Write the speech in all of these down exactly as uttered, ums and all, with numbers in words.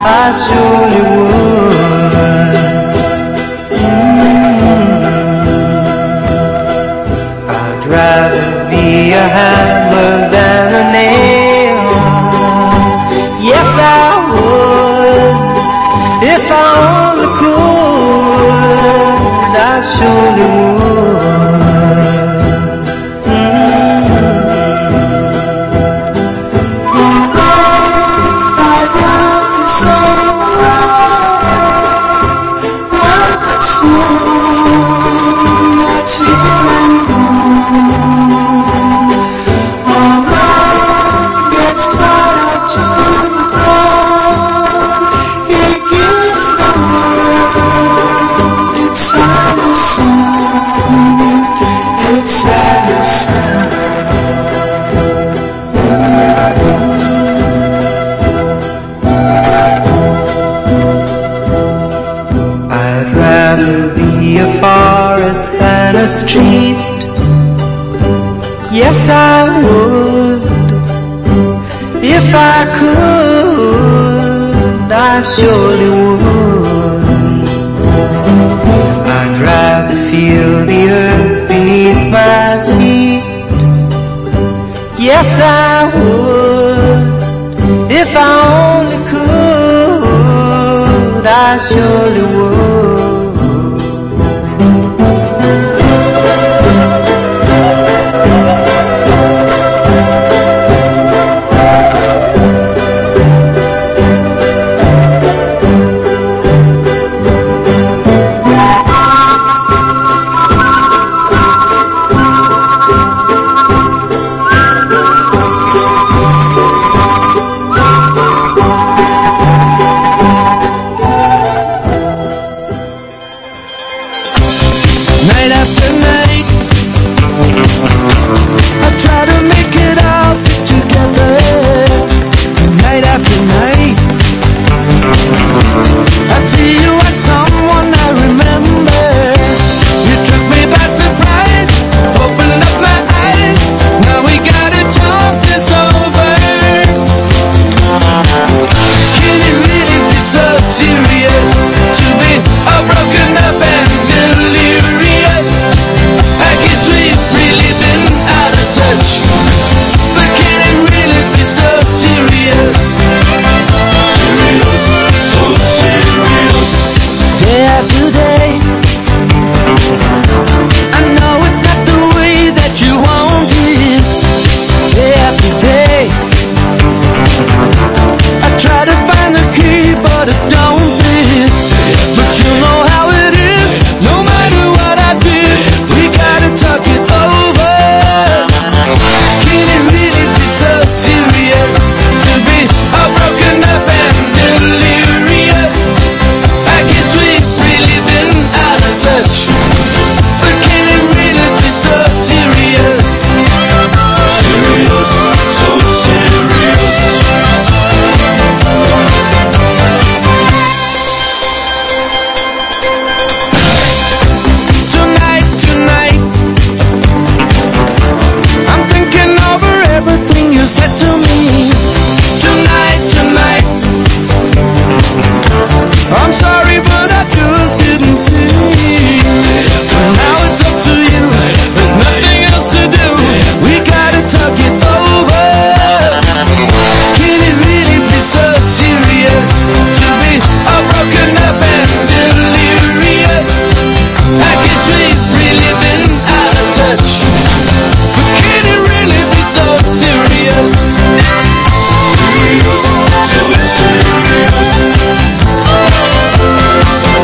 I surely would. Mm-hmm. I'd rather be a hammer than a nail. Yes, I would. If I only could, I surely would. And a street, yes I would. If I could, I surely would. I'd rather feel the earth beneath my feet. Yes I would. If I only could, I surely would. Serious, so serious.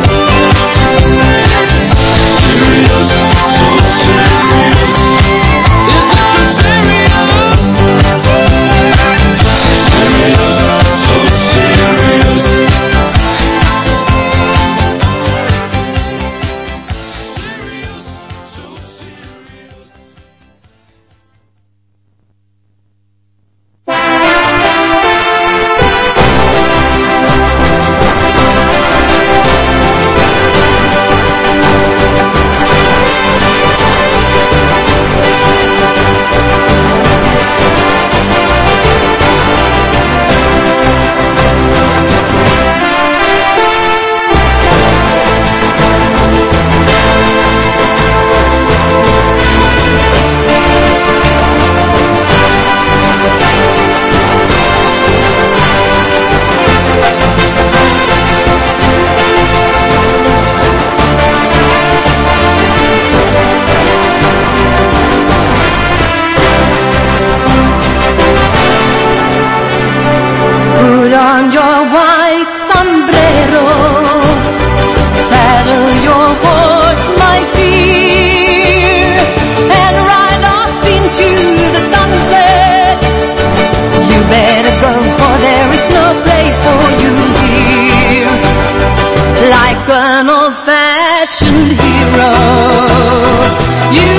white sombrero. Saddle your horse, my dear, and ride off into the sunset. You better go, for there is no place for you here. Like an old-fashioned hero, you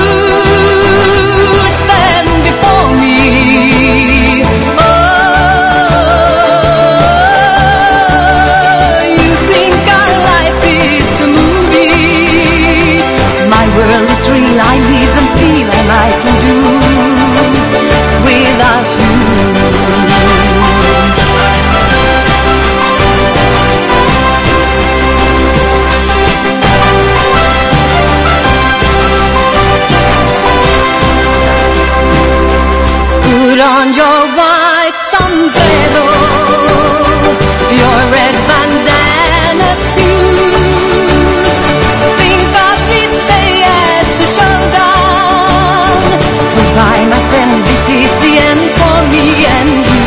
stand before me. Oh, you think our life is a movie. My world is real, I live and feel, and I can do without you. Put on your white sombrero, your red bandana too. Think of this day as a showdown. Goodbye, my friend, this is the end for me and you.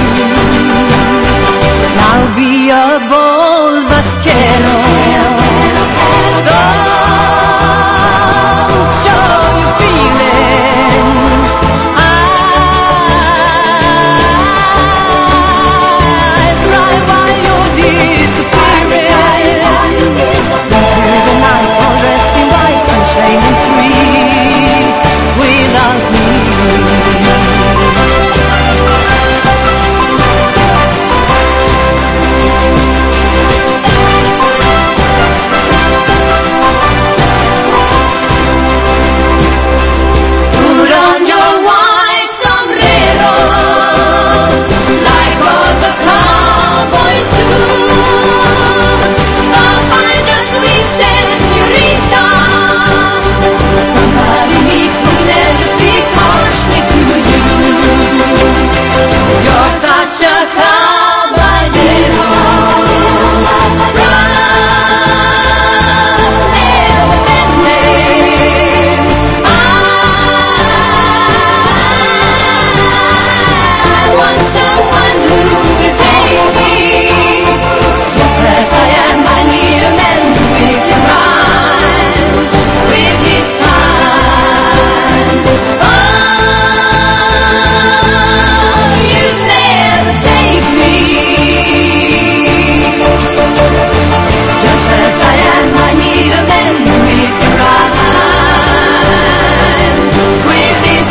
Now be a bold vaquero. Don't show your feelings. I'll cry while you're disappearing. Through the night, all dressed in white and shining free without me. Put on your white sombrero, like all the cowboys do. Go find a sweet señorita, somebody meet who never speak harshly to you. You're such a caballero. Run, never bending. I want someone who will take me just as I am. I need a man who is in line with his time. Oh, you never take me just as I am. I need a man who is in line with his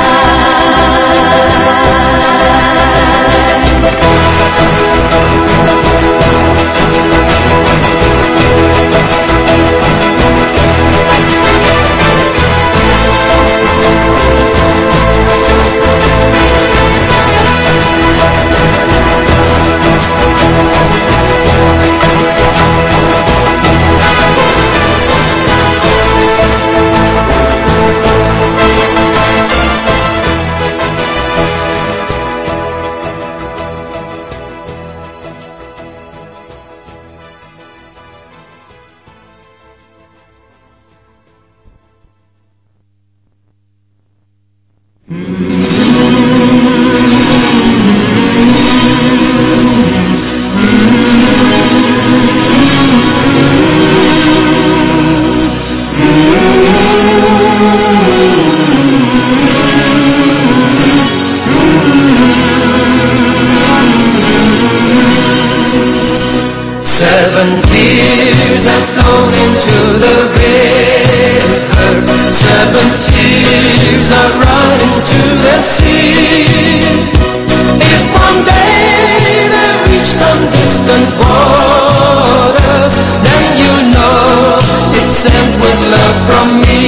Seven tears have flown into the river. Seven tears are running to the sea. If one day they reach some distant waters, then you know it's sent with love from me.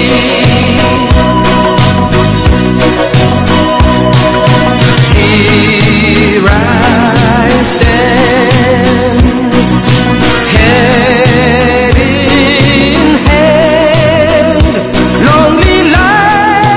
Here I stand, head in hand, lonely life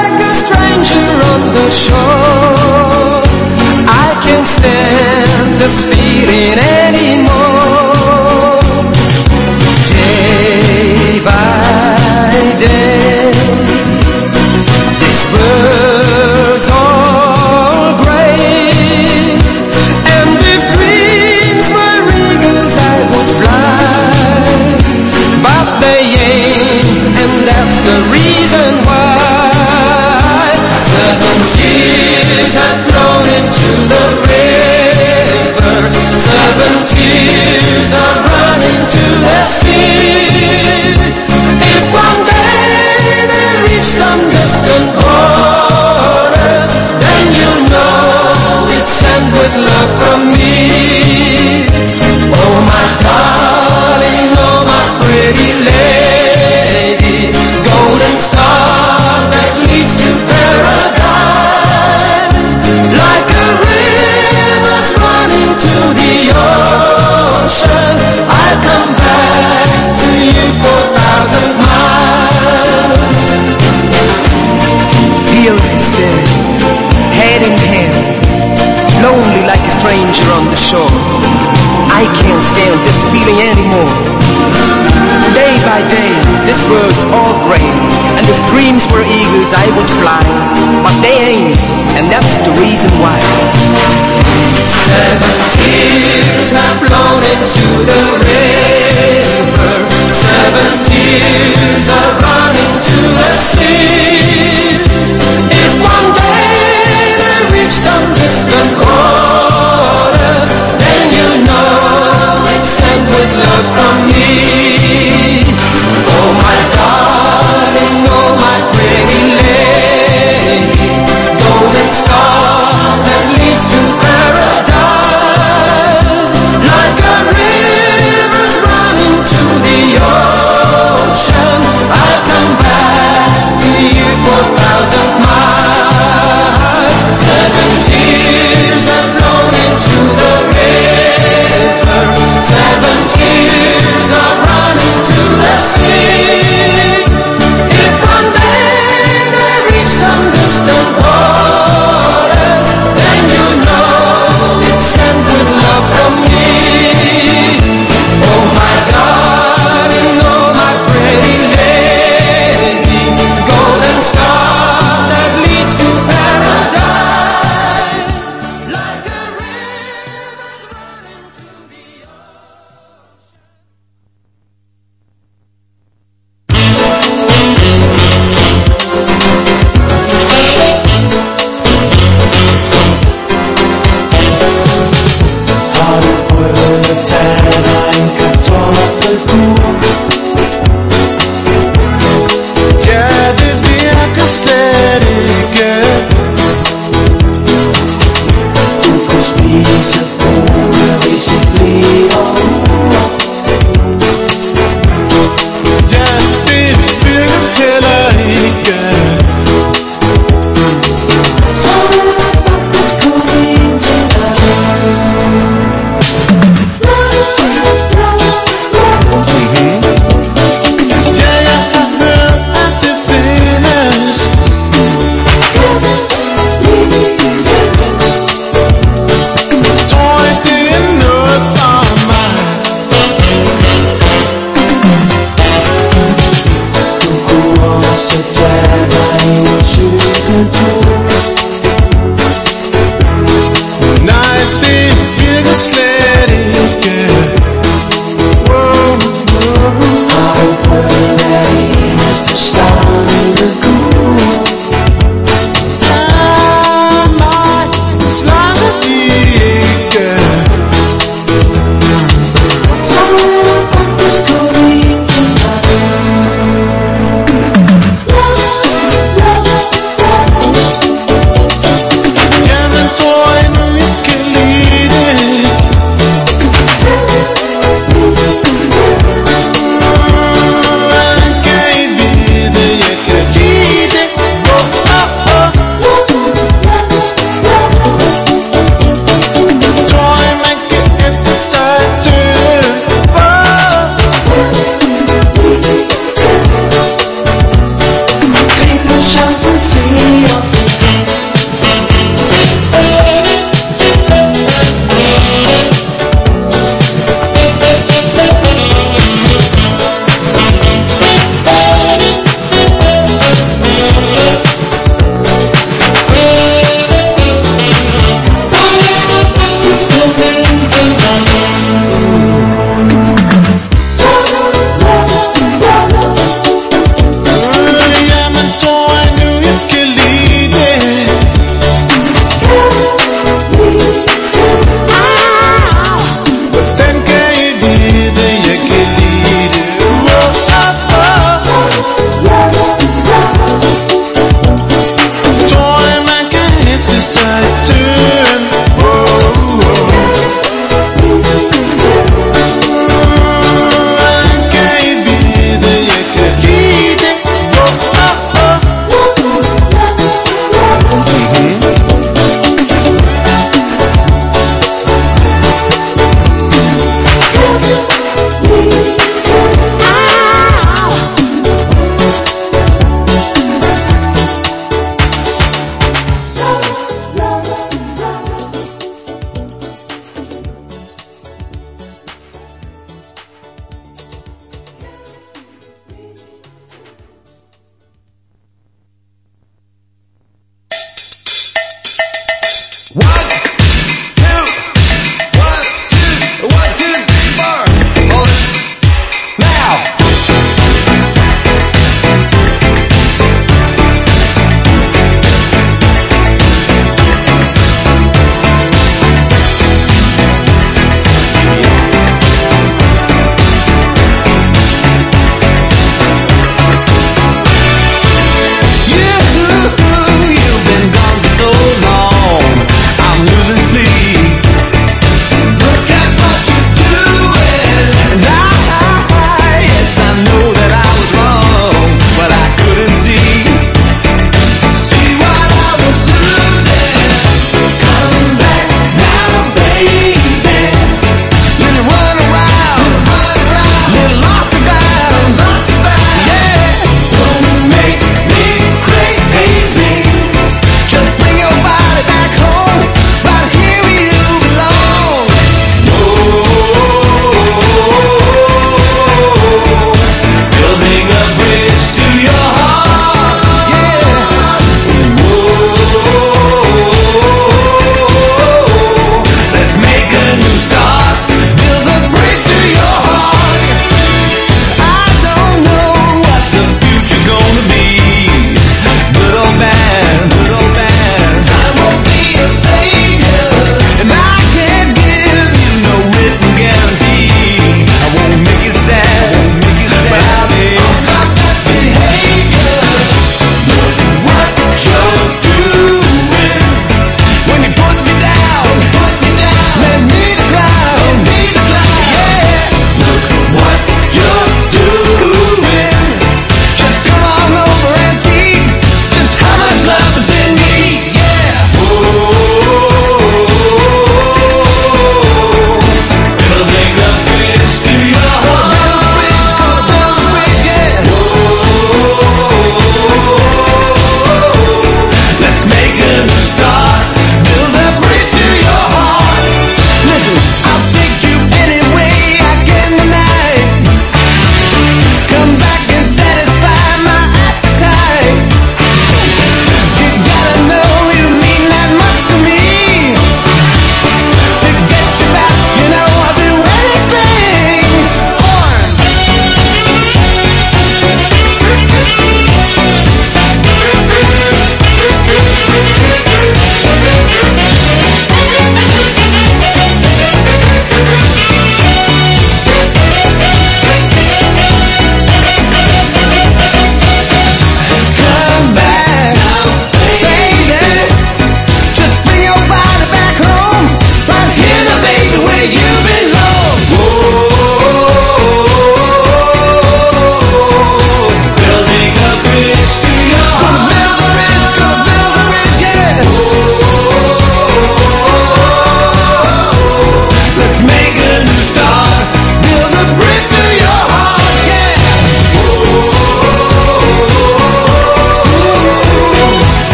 feeling anymore. Day by day, this world's all gray, and if dreams were eagles I would fly, but they ain't, and that's the reason why. Seven tears have flown into the river, seven tears are running to the sea. If one day they reach some distant waters, then you know it's sent with love from me. Oh my darling, oh my pretty lady, golden star that leads to paradise, like a river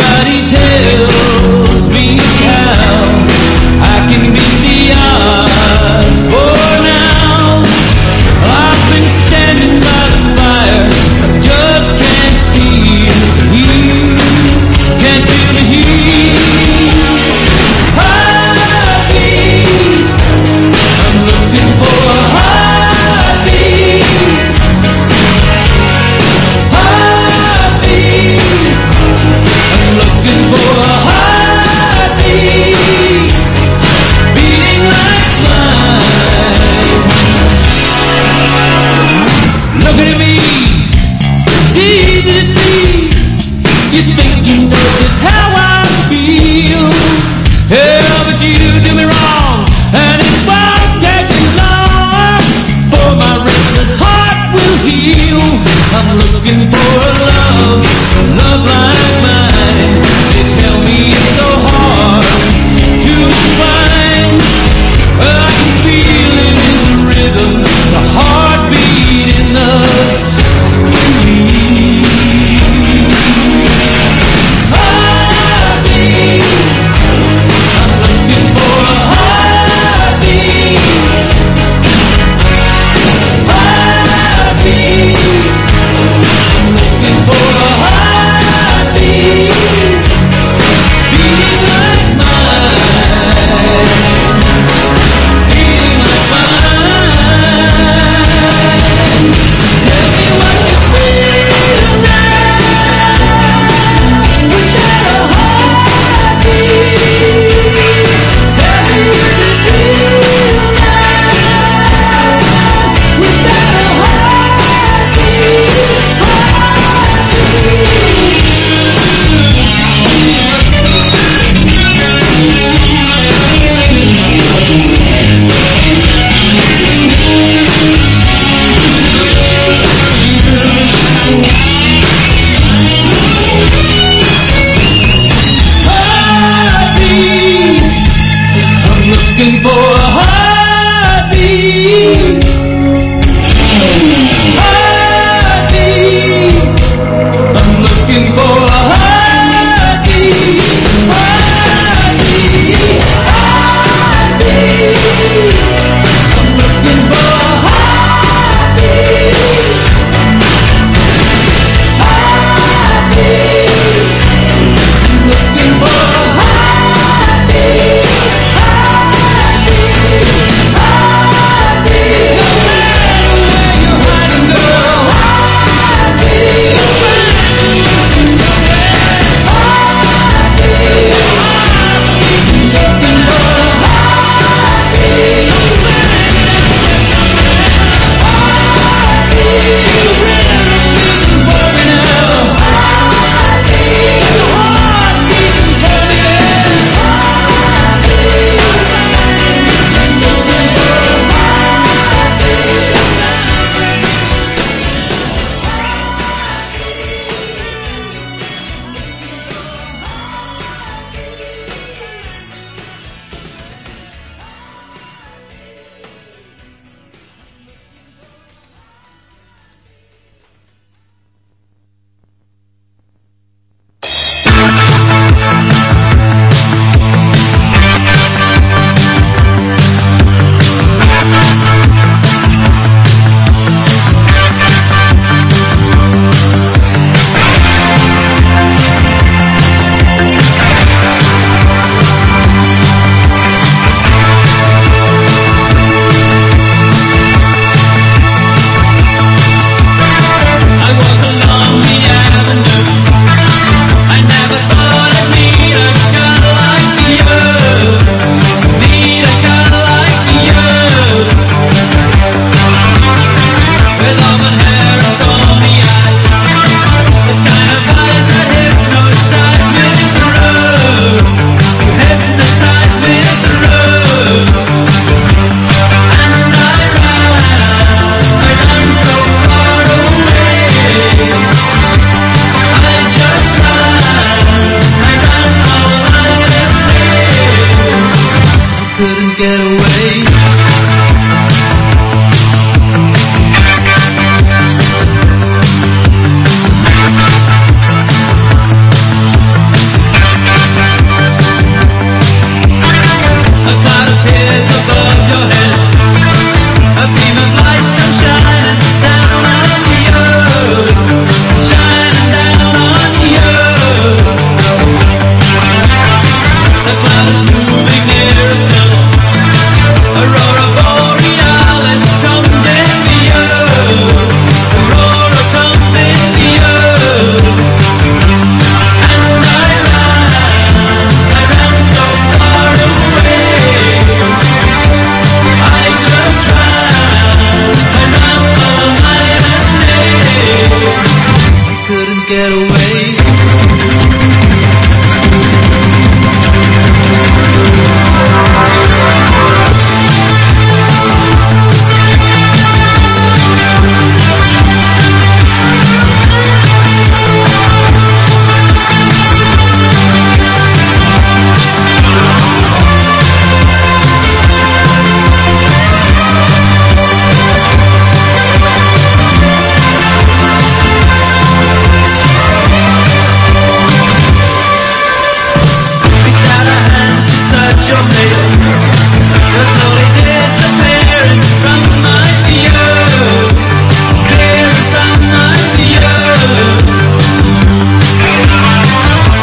Everybody tells me how I can beat the odds for now. I've been standing by the fire, I just can't feel the heat, can't feel the heat. Heartbeat, I'm looking for a heartbeat. Heartbeat, I'm looking for a heartbeat, beating like mine. Look at me, it's easy to see. You think you know just how I feel. Yeah, but you do me wrong, and it won't take me long for my restless heart will heal. I'm looking for a love, a love like mine. They tell me it's so hard to find. Well, I can feel it in the rhythm, the heartbeat in the street. Heartbeat,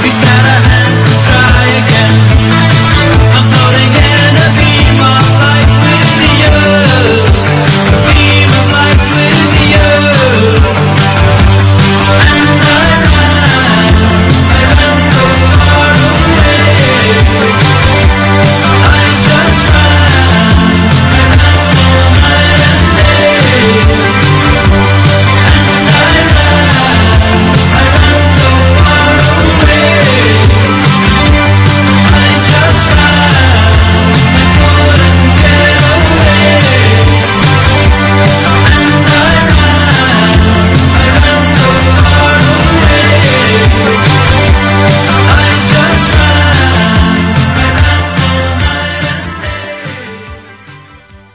reached out a hand to try again. I'm floating in a beam of light with you, a beam of light with you. And I ran, I ran so far away. I just ran, I ran all night and day. And I ran, I ran so far away. I just ran, I couldn't get away. And I ran, I ran so far away. I just ran, I ran all night and day.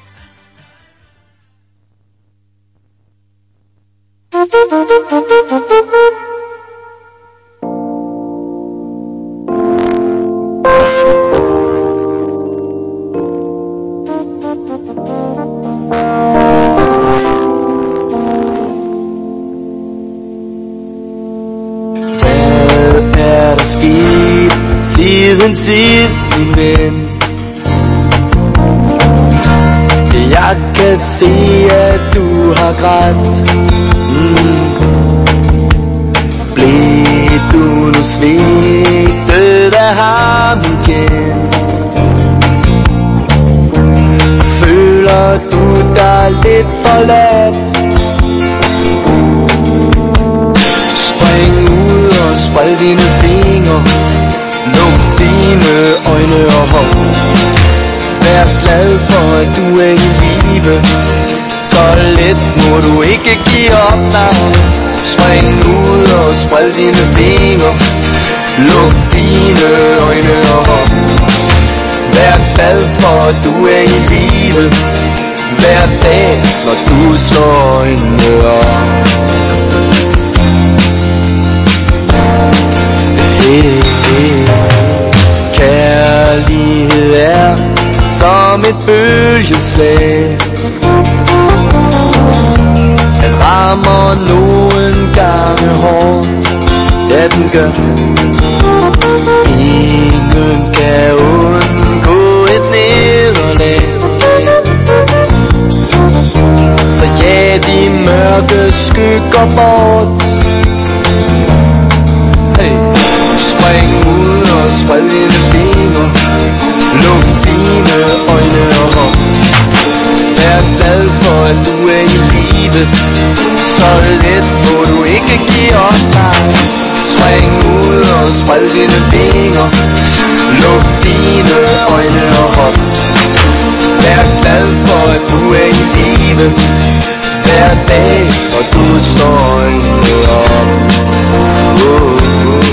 Hvad er der sket siden sidst, min ven? Jeg kan se, at du har grædt. mm. Blev du nu svigtet af ham igen? Føler du dig lidt forladt? Spring ud og spred dine fingre. Luk dine øjne og hop. Vær glad for at du er i live. Så let må du ikke give op, nej. Spring ud og spred dine fingre. Luk dine øjne og hop. Vær glad for at du er i live. Hver dag når du slår øjnene op. Hey, hey. Kærlighed er som et bølgeslag. Den rammer nogle gange hårdt. Ja, den gør. Ingen kan undgå et nederlag. Så ja, de mørke skygger bort. Hey. Spring ud og spred dine fingre. Luk dine øjne og hop. Vær glad for at du er i live. Så let må du ikke give op, nej. Spring ud og spred dine fingre. Luk dine øjne og hop. Vær glad for at du er i live. Hver dag når du står øjnene op. Oh, oh.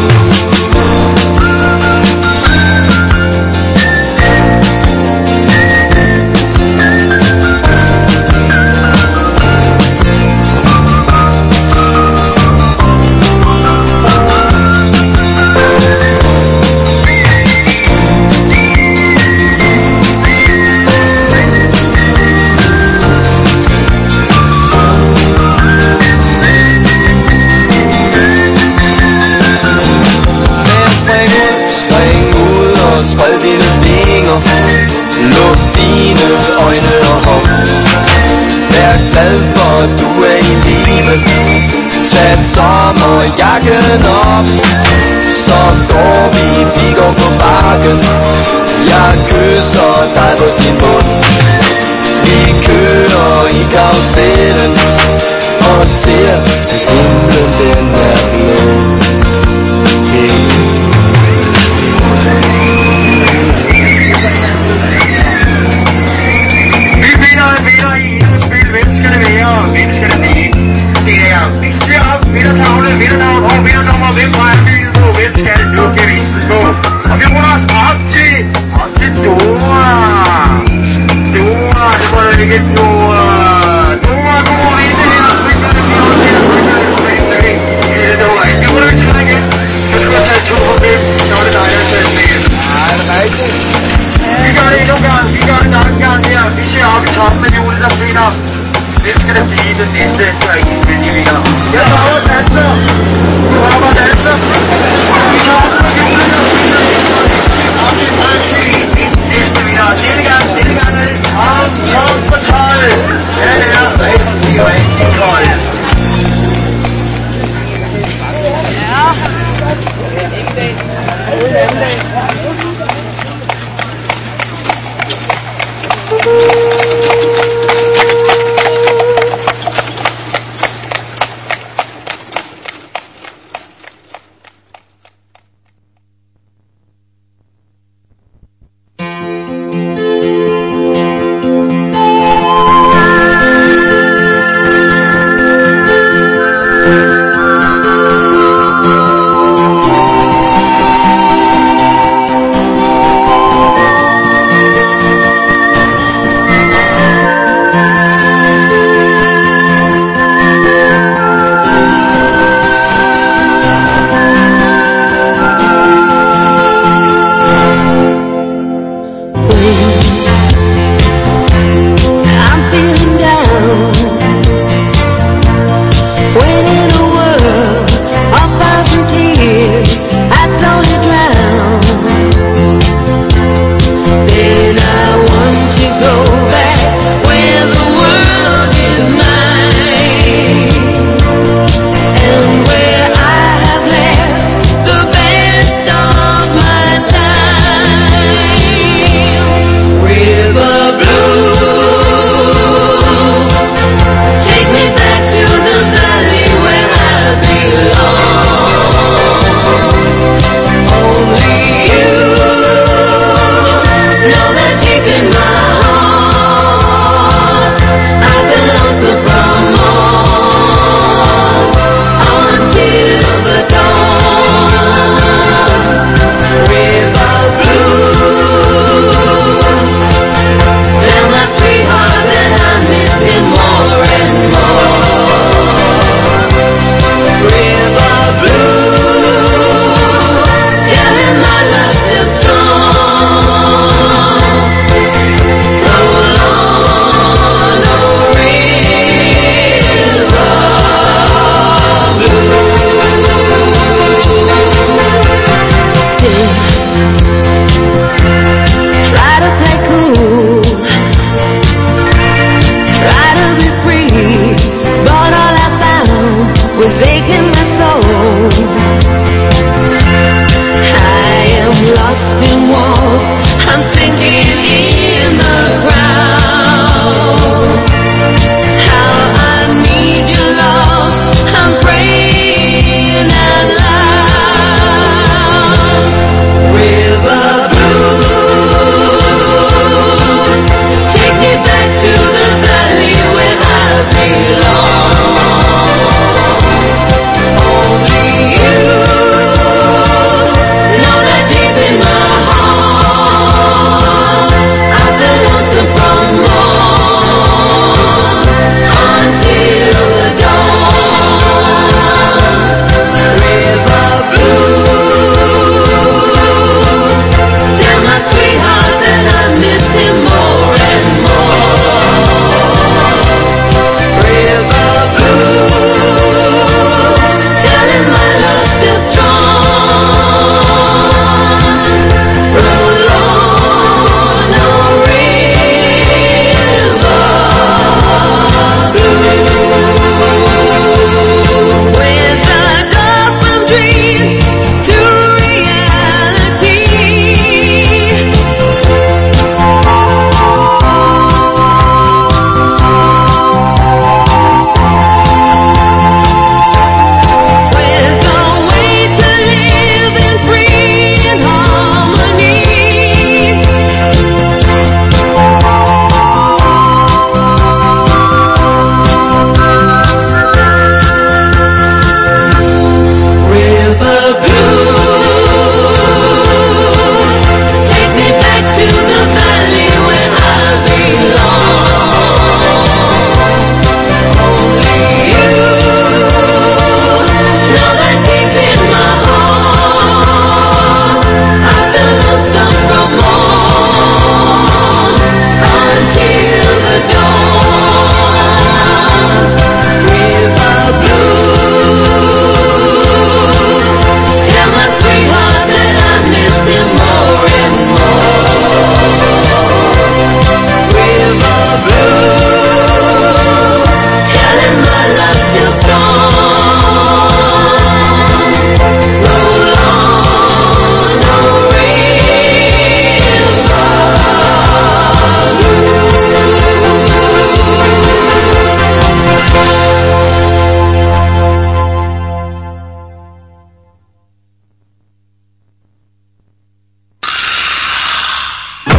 Spred dine fingre. Luk dine øjne og hop. Vær glad for at du er i live. Tag sommerjakken op. Så går vi, vi går på bakken. Jeg kysser dig på din mund. Vi kører i karusellen og ser at himlen den er blå. Yeah. Vindernavn og vindernummer, hvem har lyset på, hvem skal nu gevinsten på? Og vi runder os op til, op til Dora. Dora, det var jo ikke Dora. Dora, Dora, inde her, springer det fjord til, springer det springer det ikke. Det er Dora, det må du ikke trække igen. Du skal have taget to på dem, så er det dig, der tager med igen. Nej, det er rigtigt. Vi gør det endnu en gang, vi gør det nok en gang her. Vi ser op i toppen med de ude, der finder. Hvem skal det blive den næste, der ikke vil vinder? Jeg kommer og danser! Jeg kommer og danser!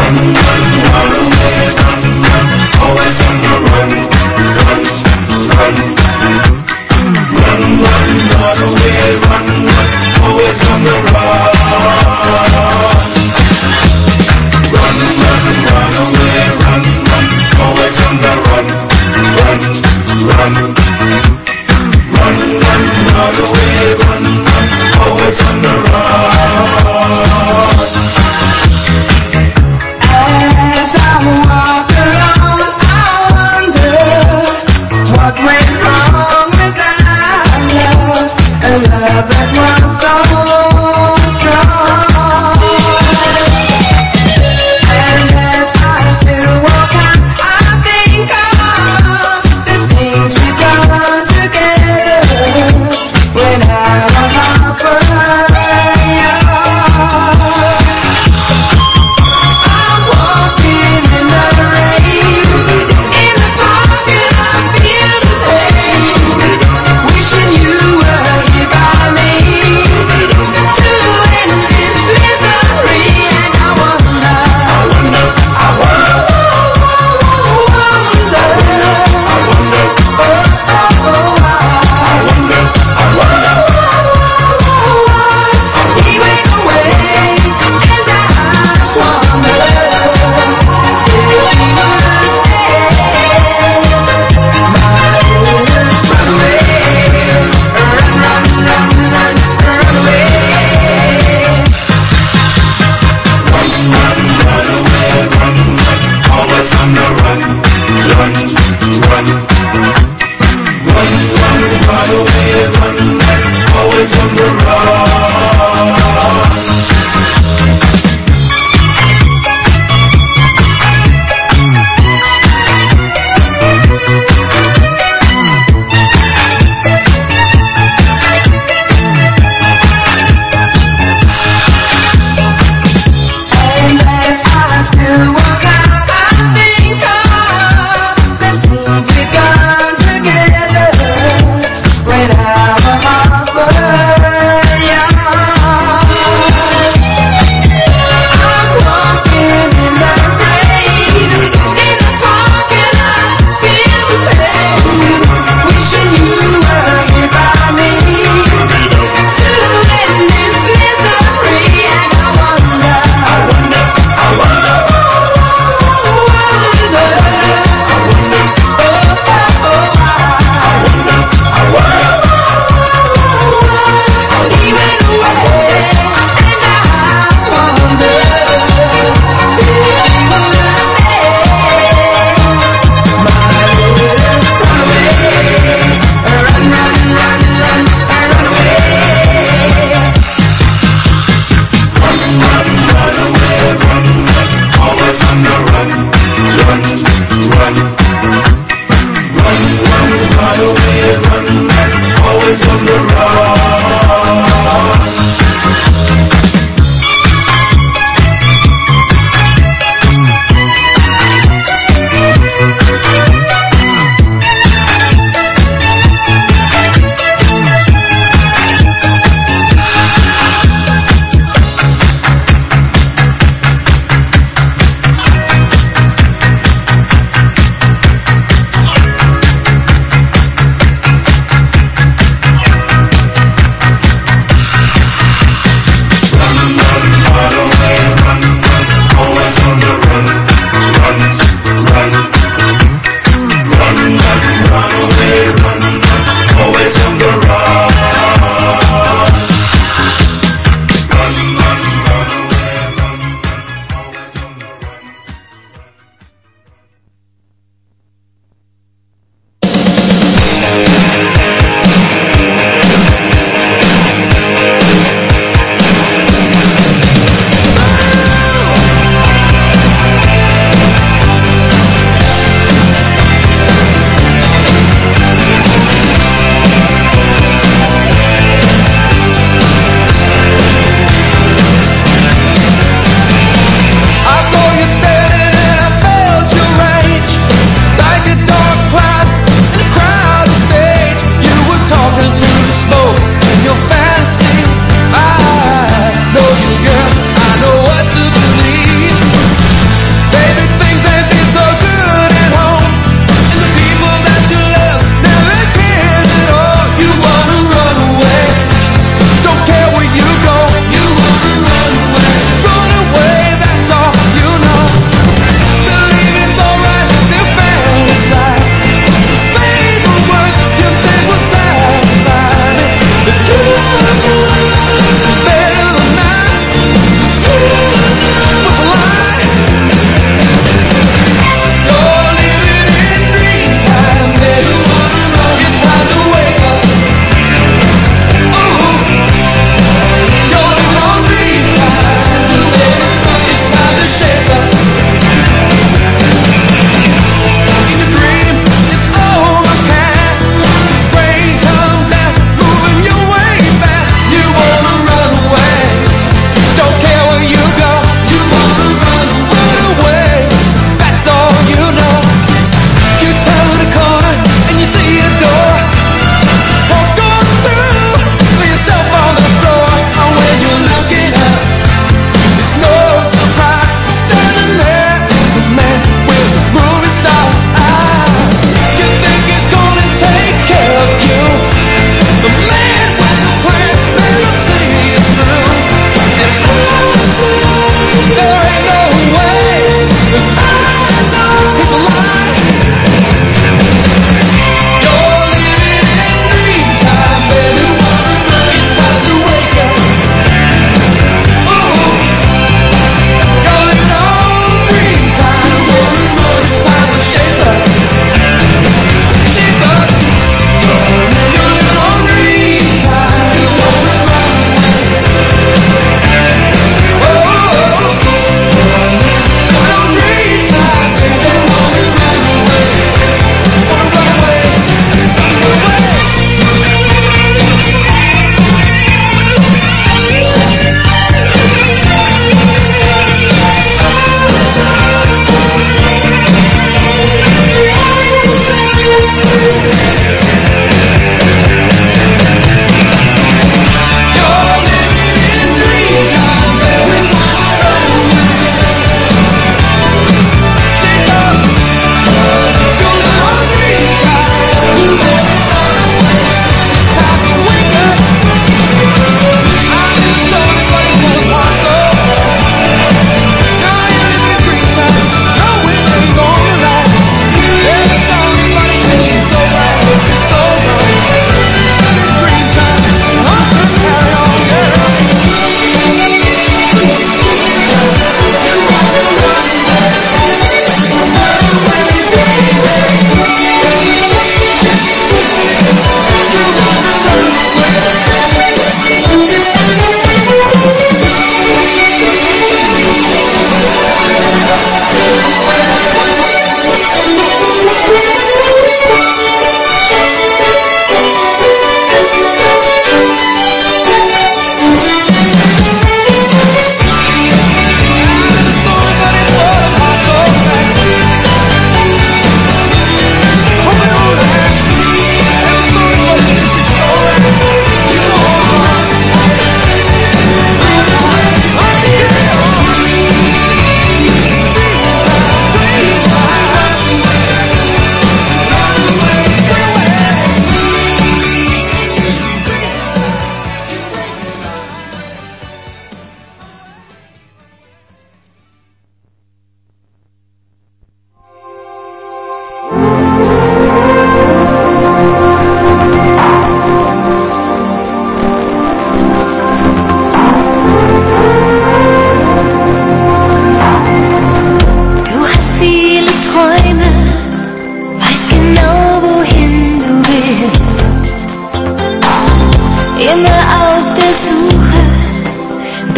Always on the run.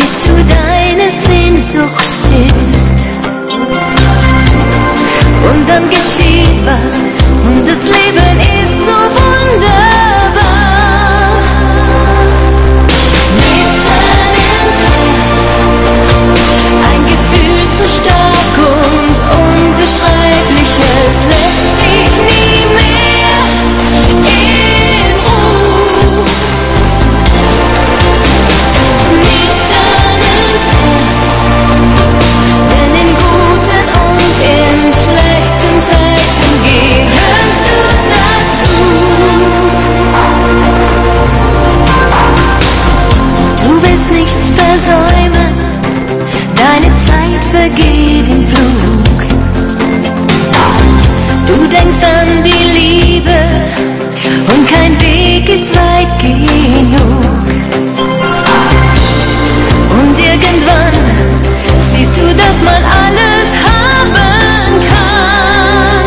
bis du deine Sehnsucht stillst. Und dann geschieht was und das Leben ist so wunderbar. Mitten ins Herz, ein Gefühl so stark und unbeschreibliches lässt dich nie mehr in Ruhe. Mitten ins Herz, denn in guten und in schlechten Zeiten gehörst du dazu. Du willst nichts versäumen, deine Zeit vergeht im Flug. Du denkst an die Liebe und kein Weg ist weit genug. Und irgendwann siehst du, dass man alles haben kann.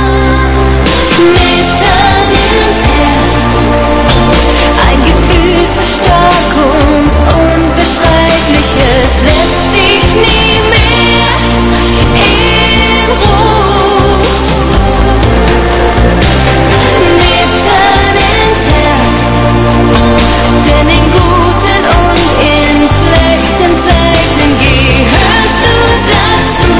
Mitten ins Herz, ein Gefühl so stark und unbeschreibliches lässt dich nie mehr in Ruhe. Mitten ins Herz, denn in guten und in schlechten Zeiten gehörst du dazu.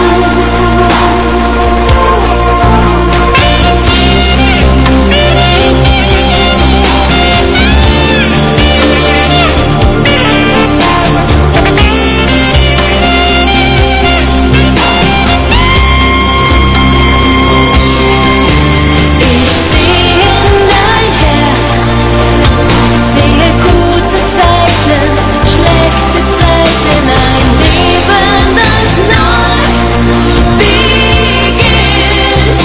Ich sehe in dein Herz, sehe gute Zeiten, schlechte Zeiten, ein Leben, das neu beginnt.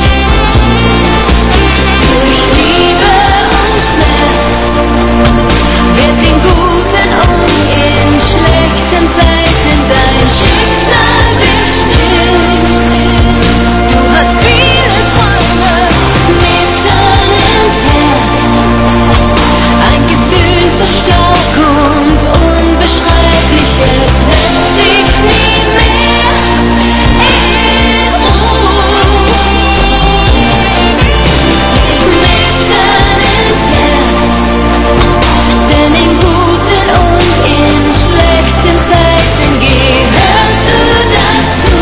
Durch Liebe und Schmerz wird in guten und in schlechten Zeiten dein Schicksal bestimmt. Du hast viele Träume mitten ins Herz, ein Gefühl so stark und unbeschreibliches lässt dich nie mehr in Ruhe. Mitten ins Herz, denn in guten und in schlechten Zeiten gehörst du dazu.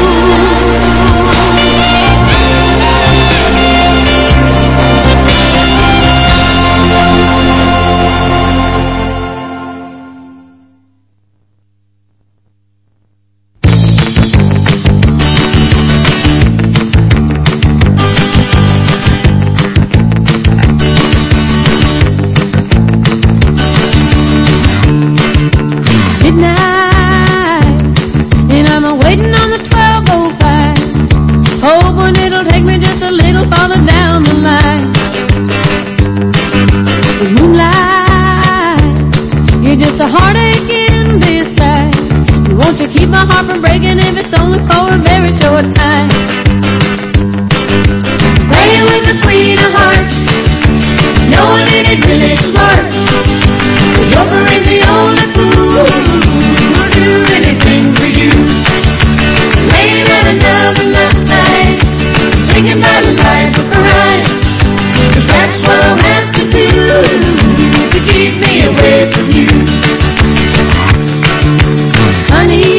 Midnight, and I'm waiting on the twelve oh five, hoping it'll take me just a little farther down the line. The moonlight, you're just a heartache in disguise. You want to keep my heart from breaking if it's only for a very short time. Playing with the queen of hearts, knowing it ain't really smart. The joker ain't the only fool who'll do anything for you. Laying at another night, thinking about a life of crime. 'Cause that's what I'll have to do to keep me away from you. Honey,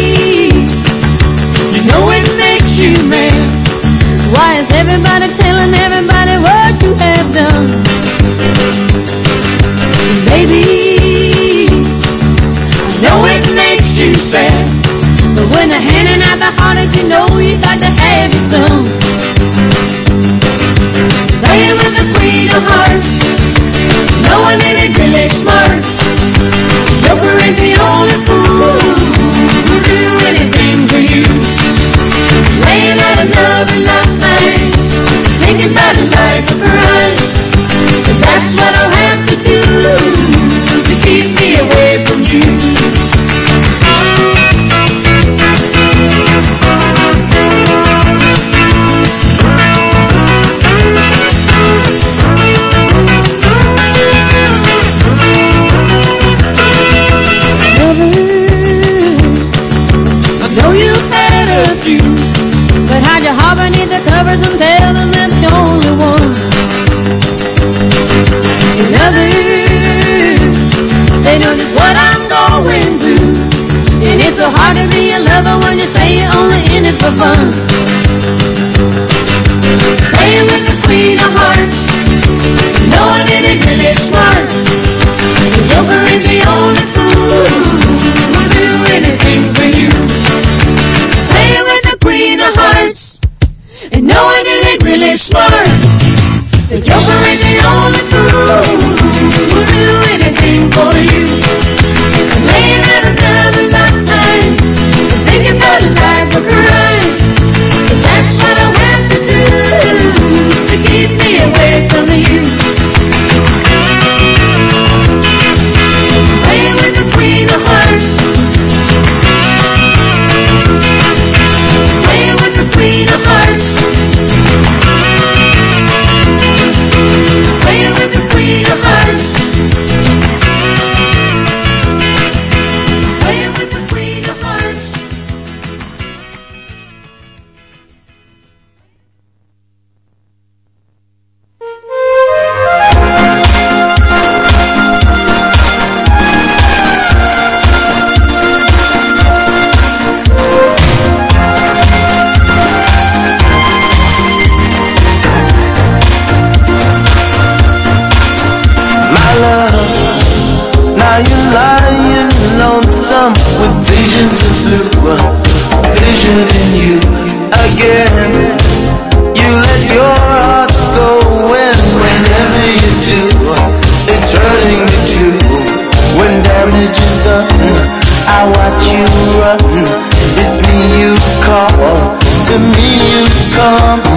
you know it makes you mad. Why is everybody telling everybody what you have done? Baby, I know it makes you sad, but when they're handing out the heartaches, you know you got to have your some. Playing with the queen of hearts, knowing it ain't really smart. Joker ain't the only fool who'll do anything for you. Laying out another night, thinking about a life of crime. 'Cause that's what I'll have to do to keep me away from you. so hard to be a lover when you say you're only in it for fun. Playing with the queen of hearts, no one in it really smart. The joker is the only fool who'll do anything for you. Playing with the queen of hearts, and no one in it really smart. The joker is the only fool who'll do anything for you. Laying at a time and lifetime, thinking about a life of crime. But that's what I have to do to keep me away from you. Playing with the queen of hearts, playing with the queen of hearts, playing with the queen of hearts. To me you come